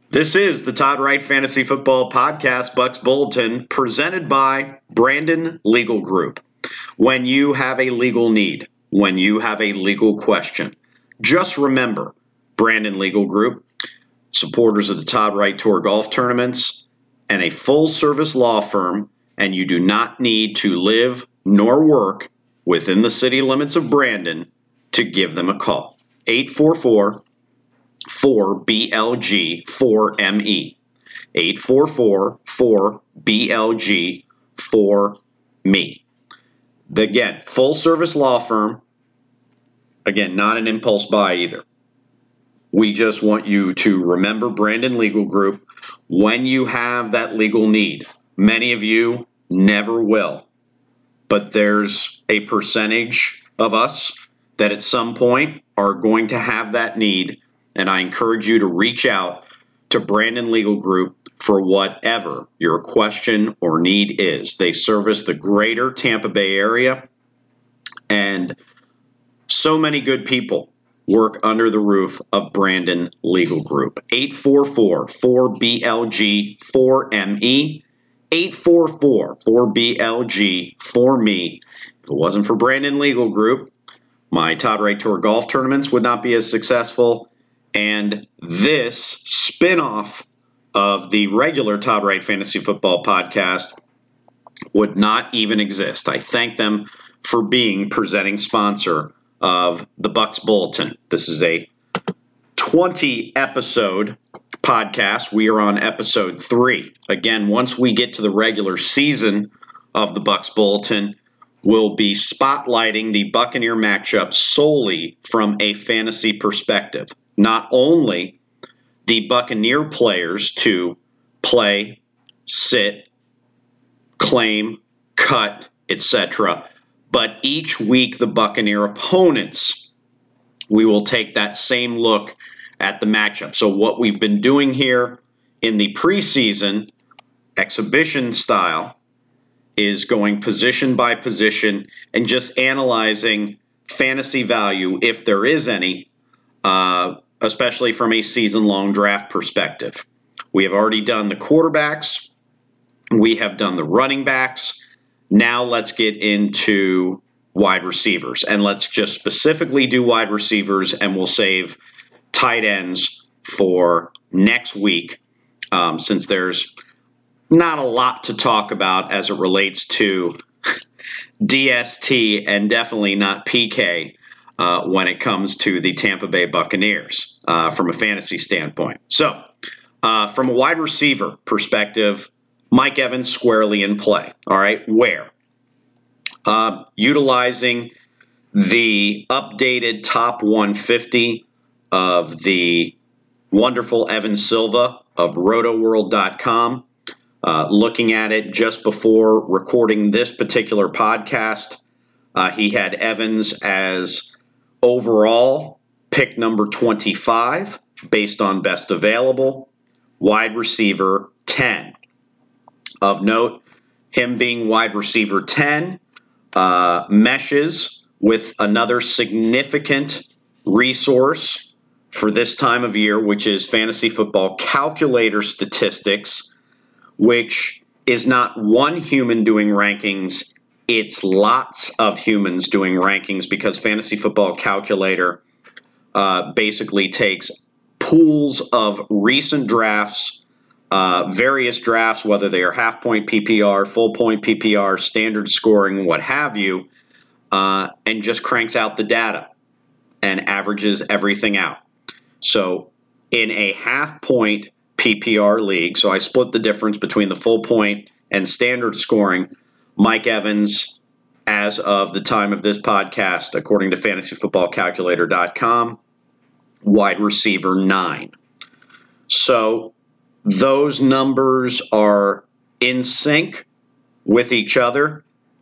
This is the Todd Wright Fantasy Football Podcast, Bucks Bulletin, presented by Brandon Legal Group. When you have a legal need, when you have a legal question, just remember Brandon Legal Group, supporters of the Todd Wright Tour golf tournaments, and a full-service law firm, and you do not need to live nor work within the city limits of Brandon to give them a call. 844-4BLG-4ME. 844-4BLG-4ME. Again, full-service law firm. Again, not an impulse buy either. We just want you to remember Brandon Legal Group when you have that legal need. Many of you never will, but there's a percentage of us that at some point are going to have that need, and I encourage you to reach out to Brandon Legal Group for whatever your question or need is. They service the greater Tampa Bay area, and so many good people work under the roof of Brandon Legal Group. 844-4BLG-4ME. 844-4BLG-4ME. If it wasn't for Brandon Legal Group, my Todd Wright Tour golf tournaments would not be as successful, and this spinoff of the regular Todd Wright Fantasy Football Podcast would not even exist. I thank them for being presenting sponsor of the Bucks Bulletin. This is a 20-episode podcast. We are on episode 3. Again, once we get to the regular season of the Bucks Bulletin, we'll be spotlighting the Buccaneer matchup solely from a fantasy perspective. Not only the Buccaneer players to play, sit, claim, cut, etc., but each week the Buccaneer opponents, we will take that same look at the matchup. So what we've been doing here in the preseason, exhibition style, is going position by position and just analyzing fantasy value, if there is any, especially from a season-long draft perspective. We have already done the quarterbacks. We have done the running backs. Now let's get into wide receivers, and let's just specifically do wide receivers, and we'll save tight ends for next week, since there's not a lot to talk about as it relates to DST and definitely not PK when it comes to the Tampa Bay Buccaneers from a fantasy standpoint. So from a wide receiver perspective, Mike Evans squarely in play. All right, where? Utilizing the updated top 150 of the wonderful Evan Silva of rotoworld.com. Looking at it just before recording this particular podcast, he had Evans as overall pick number 25 based on best available, wide receiver 10. Of note, him being wide receiver 10 meshes with another significant resource for this time of year, which is Fantasy Football Calculator statistics, which is not one human doing rankings, it's lots of humans doing rankings, because Fantasy Football Calculator basically takes pools of recent drafts, various drafts, whether they are half-point PPR, full-point PPR, standard scoring, what have you, and just cranks out the data and averages everything out. So in a half-point PPR league, so I split the difference between the full-point and standard scoring, Mike Evans, as of the time of this podcast, according to fantasyfootballcalculator.com, wide receiver 9. So those numbers are in sync with each other.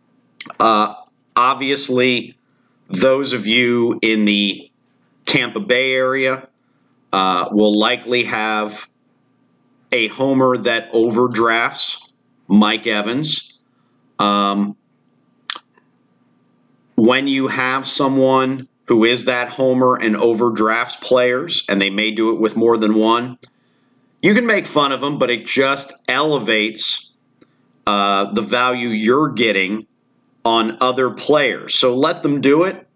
Obviously, those of you in the Tampa Bay area will likely have a homer that overdrafts Mike Evans. When you have someone who is that homer and overdrafts players, and they may do it with more than one, You can make fun of him, but it just elevates the value you're getting on other players. So let them do it.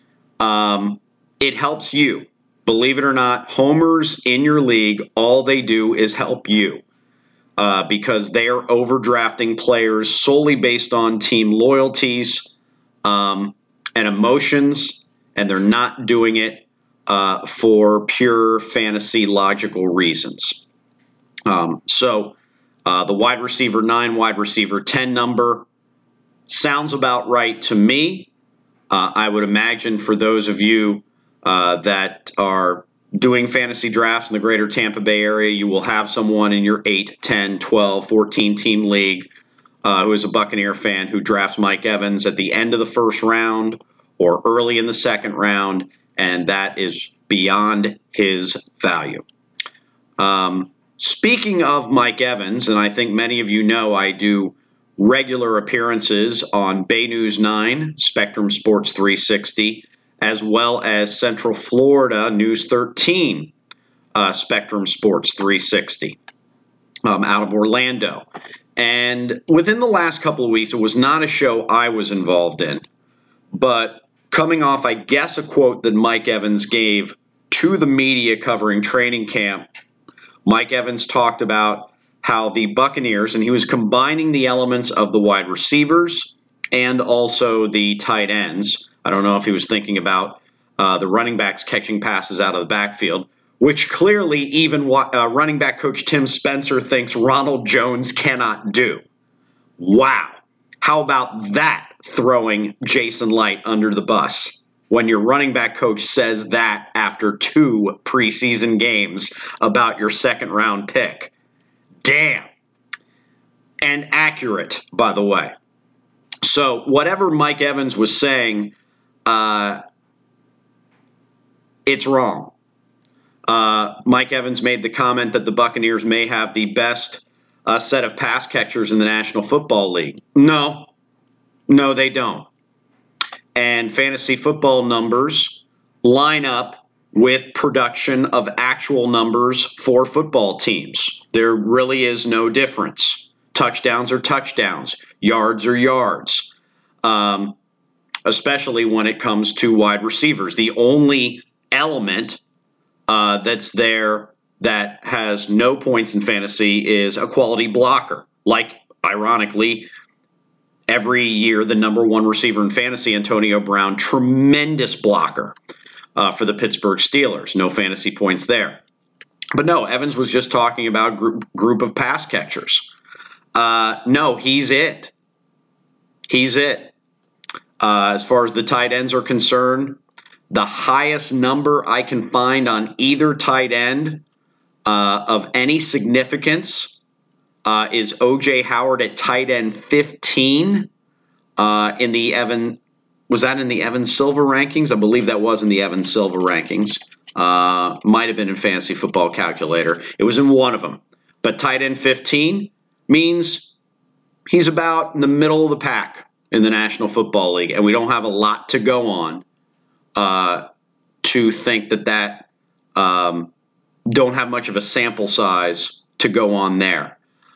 It helps you. Believe it or not, homers in your league, all they do is help you because they are overdrafting players solely based on team loyalties and emotions, and they're not doing it for pure fantasy logical reasons. So the wide receiver 9, wide receiver 10 number sounds about right to me. I would imagine for those of you that are doing fantasy drafts in the greater Tampa Bay area, you will have someone in your 8, 10, 12, 14 team league who is a Buccaneer fan who drafts Mike Evans at the end of the first round or early in the second round, and that is beyond his value. Speaking of Mike Evans, and I think many of you know I do regular appearances on Bay News 9, Spectrum Sports 360, as well as Central Florida News 13, Spectrum Sports 360, out of Orlando. And within the last couple of weeks, it was not a show I was involved in, but coming off, I guess, a quote that Mike Evans gave to the media covering training camp, Mike Evans talked about how the Buccaneers, and he was combining the elements of the wide receivers and also the tight ends. I don't know if he was thinking about the running backs catching passes out of the backfield, which clearly even running back coach Tim Spencer thinks Ronald Jones cannot do. Wow. How about that, throwing Jason Light under the bus? When your running back coach says that after 2 preseason games about your second-round pick. Damn. And accurate, by the way. So whatever Mike Evans was saying, it's wrong. Mike Evans made the comment that the Buccaneers may have the best set of pass catchers in the National Football League. No, they don't. And fantasy football numbers line up with production of actual numbers for football teams. There really is no difference. Touchdowns are touchdowns. Yards are yards. Especially when it comes to wide receivers. The only element that's there that has no points in fantasy is a quality blocker. Like, ironically, every year, the number 1 receiver in fantasy, Antonio Brown, tremendous blocker for the Pittsburgh Steelers. No fantasy points there. But no, Evans was just talking about group of pass catchers. No, he's it. He's it. As far as the tight ends are concerned, the highest number I can find on either tight end of any significance is O.J. Howard at tight end 15 in the Evan. Was that in the Evan Silva rankings? I believe that was in the Evan Silva rankings. Might have been in Fantasy Football Calculator. It was in one of them. But tight end 15 means he's about in the middle of the pack in the National Football League, and we don't have a lot to go on to think that don't have much of a sample size to go on there.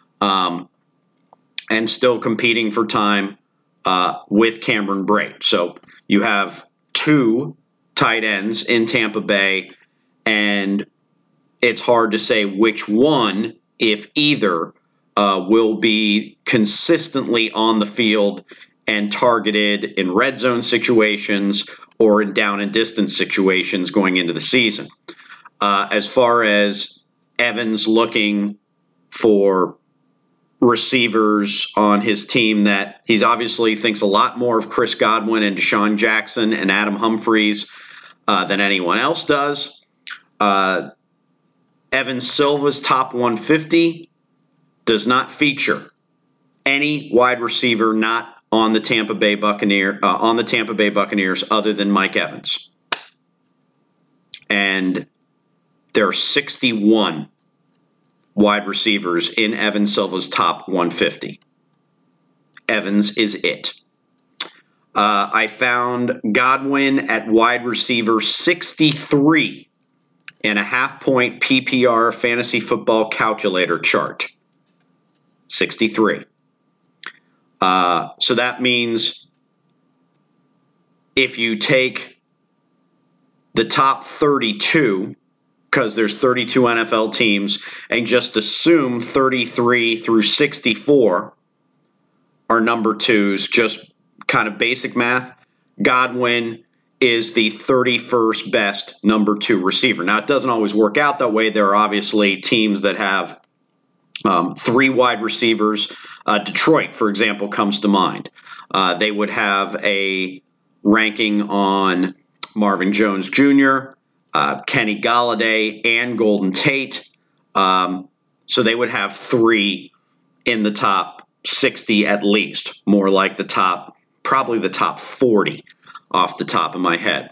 And still competing for time with Cameron Brate. So you have 2 tight ends in Tampa Bay, and it's hard to say which one, if either, will be consistently on the field and targeted in red zone situations or in down and distance situations going into the season. As far as Evans looking for receivers on his team, that he's obviously thinks a lot more of Chris Godwin and Deshaun Jackson and Adam Humphries than anyone else does. Evan Silva's top 150 does not feature any wide receiver not on the Tampa Bay Buccaneers other than Mike Evans. And there are 61 wide receivers in Evan Silva's top 150. Evans is it. I found Godwin at wide receiver 63 in a half-point PPR fantasy football calculator chart? 63. So that means if you take the top 32, because there's 32 NFL teams, and just assume 33 through 64 are number twos, just kind of basic math, Godwin is the 31st best number two receiver. Now, it doesn't always work out that way. There are obviously teams that have three wide receivers. Detroit, for example, comes to mind. They would have a ranking on Marvin Jones Jr., Kenny Golladay, and Golden Tate. So they would have three in the top 60 at least, more like probably the top 40 off the top of my head.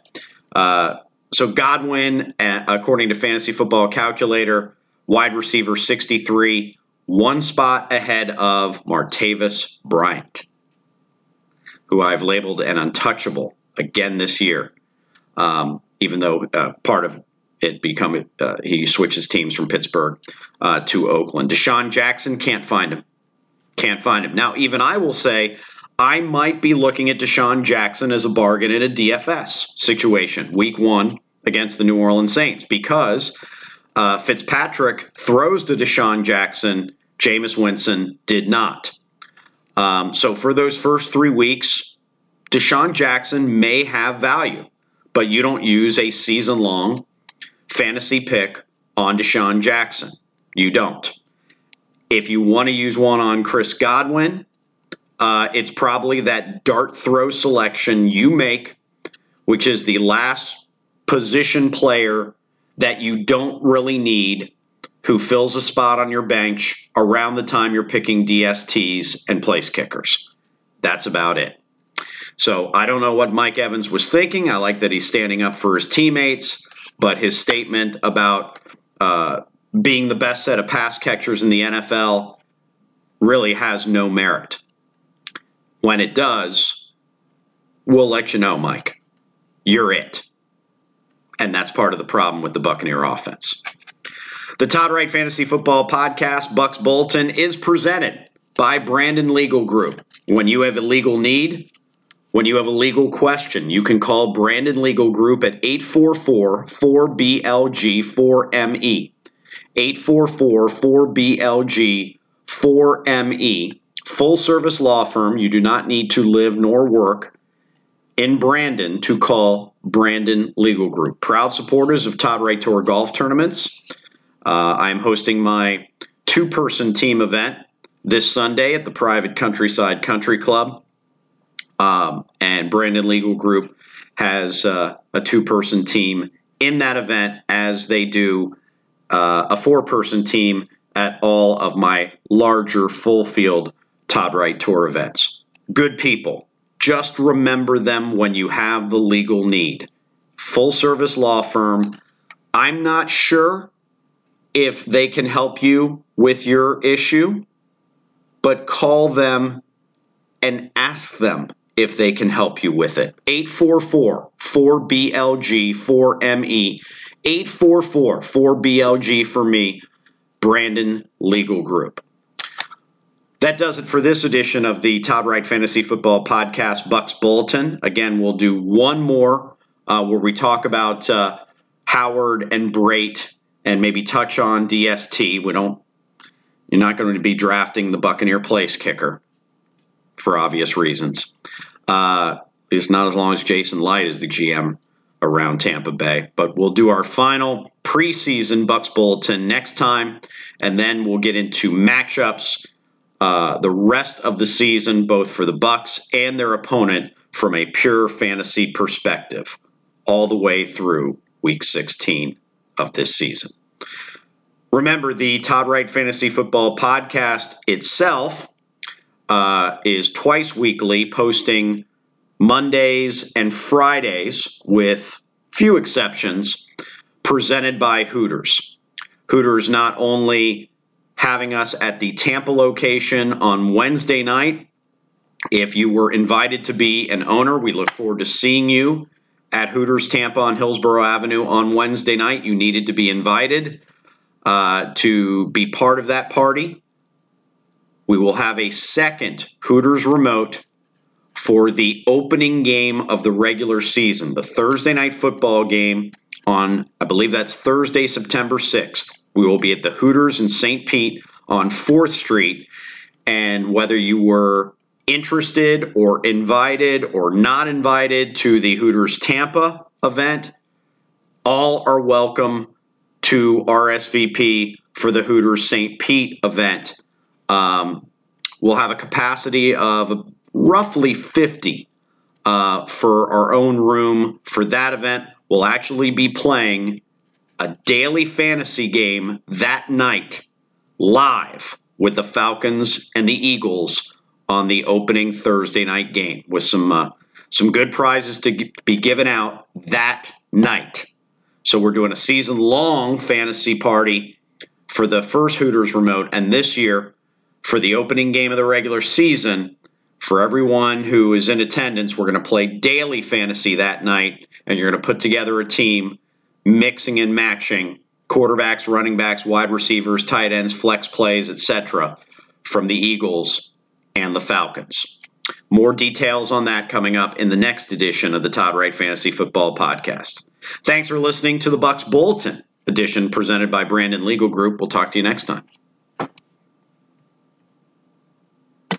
So Godwin, according to Fantasy Football Calculator, wide receiver 63, one spot ahead of Martavis Bryant, who I've labeled an untouchable again this year, even though part of it he switches teams from Pittsburgh to Oakland. Deshaun Jackson, can't find him. Can't find him. Now, even I will say I might be looking at Deshaun Jackson as a bargain in a DFS situation, week 1 against the New Orleans Saints, because Fitzpatrick throws to Deshaun Jackson, Jameis Winston did not. So for those first 3 weeks, Deshaun Jackson may have value, but you don't use a season-long fantasy pick on Deshaun Jackson. You don't. If you want to use one on Chris Godwin, it's probably that dart throw selection you make, which is the last position player that you don't really need, who fills a spot on your bench around the time you're picking DSTs and place kickers. That's about it. So I don't know what Mike Evans was thinking. I like that he's standing up for his teammates, but his statement about being the best set of pass catchers in the NFL really has no merit. When it does, we'll let you know, Mike. You're it. And that's part of the problem with the Buccaneer offense. The Todd Wright Fantasy Football Podcast, Bucks Bulletin, is presented by Brandon Legal Group. When you have a legal need, when you have a legal question, you can call Brandon Legal Group at 844-4BLG-4ME. 844-4BLG-4ME. Full service law firm. You do not need to live nor work in Brandon to call Brandon Legal Group. Proud supporters of Todd Wright Tour golf tournaments. I'm hosting my 2-person team event this Sunday at the private Countryside Country Club. And Brandon Legal Group has a 2-person team in that event, as they do a 4-person team at all of my larger full field Todd Wright Tour events. Good people. Just remember them when you have the legal need. Full service law firm. I'm not sure if they can help you with your issue, but call them and ask them if they can help you with it. 844-4BLG-4ME. 844-4BLG for me, Brandon Legal Group. That does it for this edition of the Todd Wright Fantasy Football Podcast, Bucks Bulletin. Again, we'll do one more where we talk about Howard and Brait and maybe touch on DST. You're not going to be drafting the Buccaneer place kicker for obvious reasons. It's not as long as Jason Light is the GM around Tampa Bay. But we'll do our final preseason Bucks Bulletin next time, and then we'll get into matchups the rest of the season, both for the Bucks and their opponent from a pure fantasy perspective, all the way through Week 16 of this season. Remember, the Todd Wright Fantasy Football Podcast itself is twice weekly, posting Mondays and Fridays, with few exceptions, presented by Hooters. Hooters not only having us at the Tampa location on Wednesday night. If you were invited to be an owner, we look forward to seeing you at Hooters Tampa on Hillsborough Avenue on Wednesday night. You needed to be invited to be part of that party. We will have a second Hooters Remote for the opening game of the regular season, the Thursday night football game on, I believe that's Thursday, September 6th. We will be at the Hooters in St. Pete on 4th Street. And whether you were interested or invited or not invited to the Hooters Tampa event, all are welcome to RSVP for the Hooters St. Pete event. We'll have a capacity of roughly 50 for our own room for that event. We'll actually be playing a daily fantasy game that night live with the Falcons and the Eagles on the opening Thursday night game with some good prizes to be given out that night. So we're doing a season-long fantasy party for the first Hooters Remote, and this year for the opening game of the regular season, for everyone who is in attendance, we're going to play daily fantasy that night, and you're going to put together a team mixing and matching quarterbacks, running backs, wide receivers, tight ends, flex plays, etc. from the Eagles and the Falcons. More details on that coming up in the next edition of the Todd Wright Fantasy Football Podcast. Thanks for listening to the Bucs Bulletin edition presented by Brandon Legal Group. We'll talk to you next time.